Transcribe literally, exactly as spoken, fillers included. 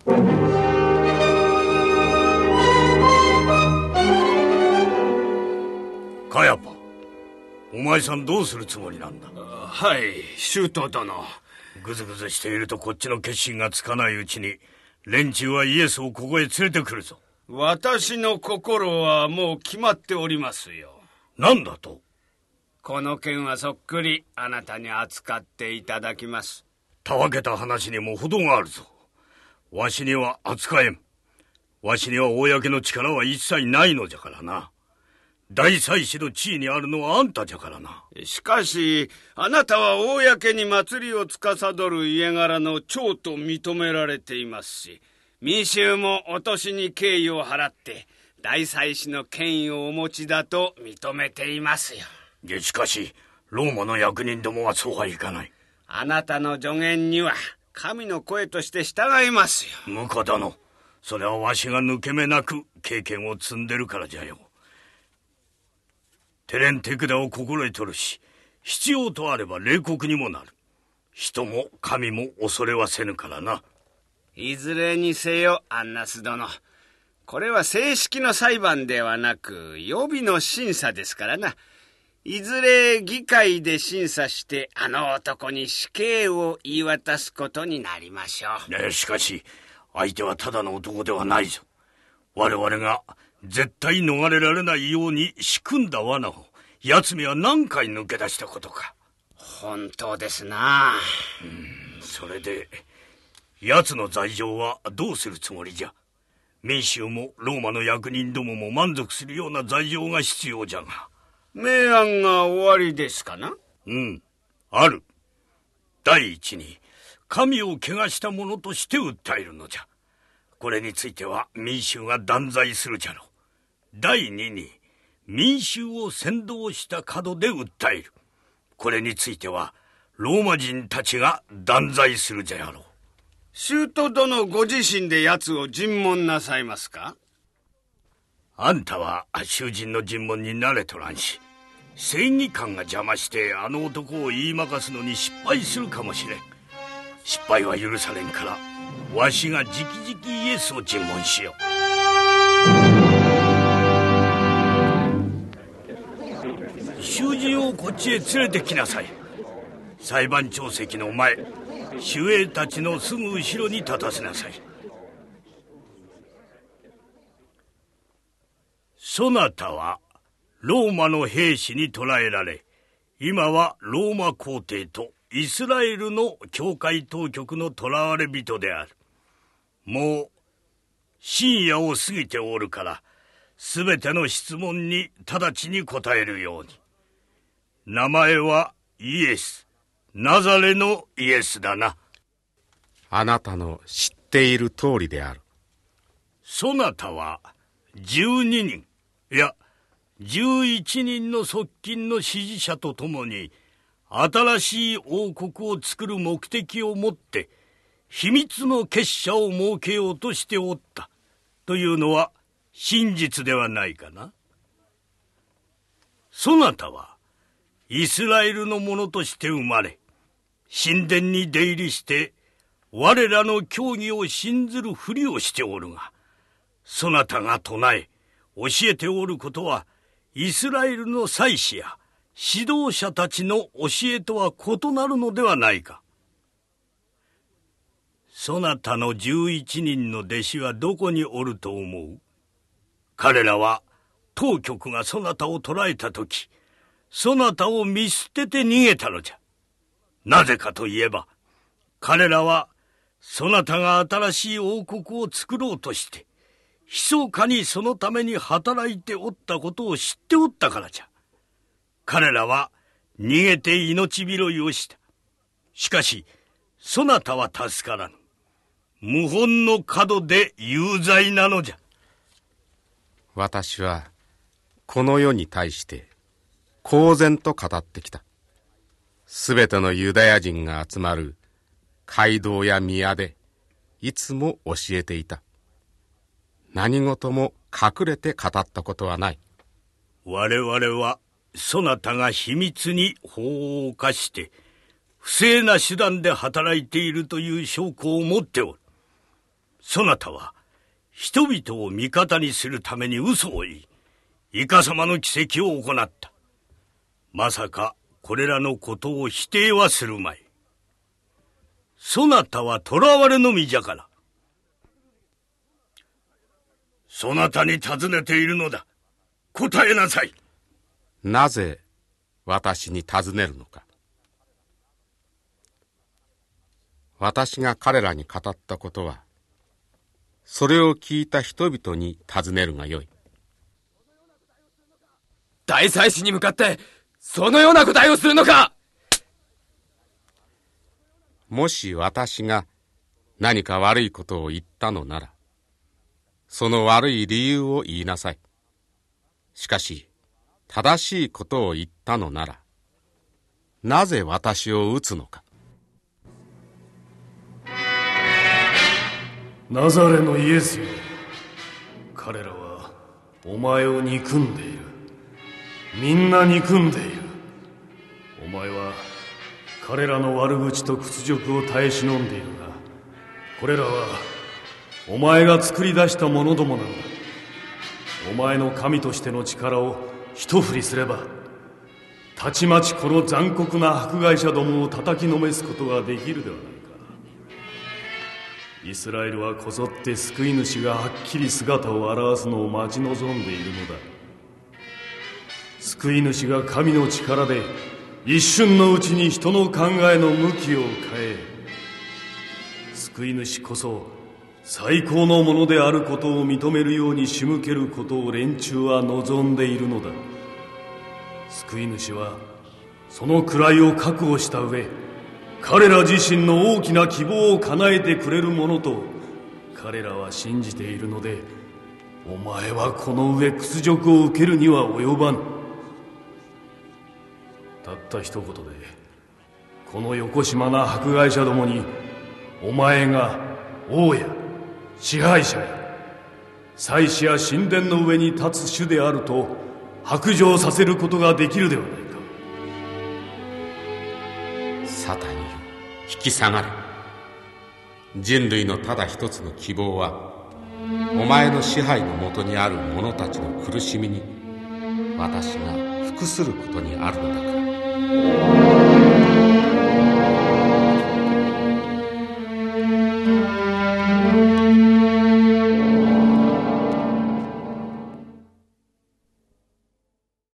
カヤパ、お前さんどうするつもりなんだ？ はい、周到殿。 ぐずぐずしているとこっちの決心がつかないうちに連中はイエスをここへ連れてくるぞ。 私の心はもう決まっておりますよ。 何だと？ この件はそっくりあなたに扱っていただきます。 たわけた話にも程があるぞ。わしには扱えん。わしには公の力は一切ないのじゃからな。大祭司の地位にあるのはあんたじゃからな。 しかしあなたは公に祭りを司る家柄の長と認められていますし、民衆もお年に敬意を払って大祭司の権威をお持ちだと認めていますよ。 いや、しかしローマの役人どもはそうはいかない。 あなたの助言には神の声として従いますよ。 婿殿、それはわしが抜け目なく経験を積んでるからじゃよ。手練手管を心得とるし、必要とあれば冷酷にもなる。人も神も恐れはせぬからな。 いずれにせよアンナス殿、これは正式の裁判ではなく予備の審査ですからな。いずれ議会で審査してあの男に死刑を言い渡すことになりましょう。 ねえ、しかし相手はただの男ではないぞ。我々が絶対逃れられないように仕組んだ罠を奴めは何回抜け出したことか。 本当ですな。 うん、それで奴の罪状はどうするつもりじゃ？民衆もローマの役人どもも満足するような罪状が必要じゃが。 明暗が終わりですかな？ うん、ある。第一に神を汚した者として訴えるのじゃ。これについては民衆が断罪するじゃろう。第二に民衆を扇動した門で訴える。これについてはローマ人たちが断罪するじゃろう。 周到殿ご自身で奴を尋問なさいますか？ あんたは囚人の尋問に慣れとらんし、正義感が邪魔してあの男を言いまかすのに失敗するかもしれん。失敗は許されんから、わしが直々イエスを尋問しよう。囚人をこっちへ連れてきなさい。裁判長席の前、守衛たちのすぐ後ろに立たせなさい。そなたはローマの兵士に捕らえられ、今はローマ皇帝とイスラエルの教会当局の囚われ人である。もう深夜を過ぎておるから、すべての質問に直ちに答えるように。名前はイエス、ナザレのイエスだな。 あなたの知っている通りである。 そなたはじゅうににん、いやじゅういちにんの側近の支持者と共に新しい王国を作る目的をもって秘密の結社を設けようとしておったというのは真実ではないかな。そなたはイスラエルの者として生まれ、神殿に出入りして我らの教義を信ずるふりをしておるが、そなたが唱え教えておることはイスラエルの祭司や指導者たちの教えとは異なるのではないか。そなたのじゅういちにんの弟子はどこにおると思う？彼らは当局がそなたを捕らえたとき、そなたを見捨てて逃げたのじゃ。なぜかといえば、彼らはそなたが新しい王国を作ろうとして密かにそのために働いておったことを知っておったからじゃ。彼らは逃げて命拾いをした。しかしそなたは助からぬ。謀反の門で有罪なのじゃ。 私はこの世に対して公然と語ってきた。すべてのユダヤ人が集まる街道や宮でいつも教えていた。何事も隠れて語ったことはない。 我々はそなたが秘密に法を犯して不正な手段で働いているという証拠を持っておる。 そなたは人々を味方にするために嘘を言い、イカ様の奇跡を行った。まさかこれらのことを否定はするまい。そなたは囚われの身じゃから。そなたに尋ねているのだ。答えなさい。 なぜ私に尋ねるのか。私が彼らに語ったことは、それを聞いた人々に尋ねるがよい。 大祭司に向かってそのような答えをするのか。 もし私が何か悪いことを言ったのなら、その悪い理由を言いなさい。しかし正しいことを言ったのなら、なぜ私を撃つのか。 ナザレのイエスよ、彼らはお前を憎んでいる。みんな憎んでいる。お前は彼らの悪口と屈辱を耐え忍んでいるが、これらはお前が作り出したものどもなのだ。お前の神としての力を一振りすれば、たちまちこの残酷な迫害者どもを叩きのめすことができるではないか。イスラエルはこぞって救い主がはっきり姿を現すのを待ち望んでいるのだ。救い主が神の力で一瞬のうちに人の考えの向きを変え、救い主こそ最高のものであることを認めるように仕向けることを連中は望んでいるのだ。救い主はその位を覚悟した上、彼ら自身の大きな希望を叶えてくれるものと彼らは信じているので、お前はこの上屈辱を受けるには及ばぬ。たった一言でこのよこしまな迫害者どもに、お前が王や支配者や祭司や神殿の上に立つ主であると白状させることができるではないか。 サタンよ、引き下がれ。人類のただ一つの希望は、お前の支配のもとにある者たちの苦しみに私が服することにあるのだから。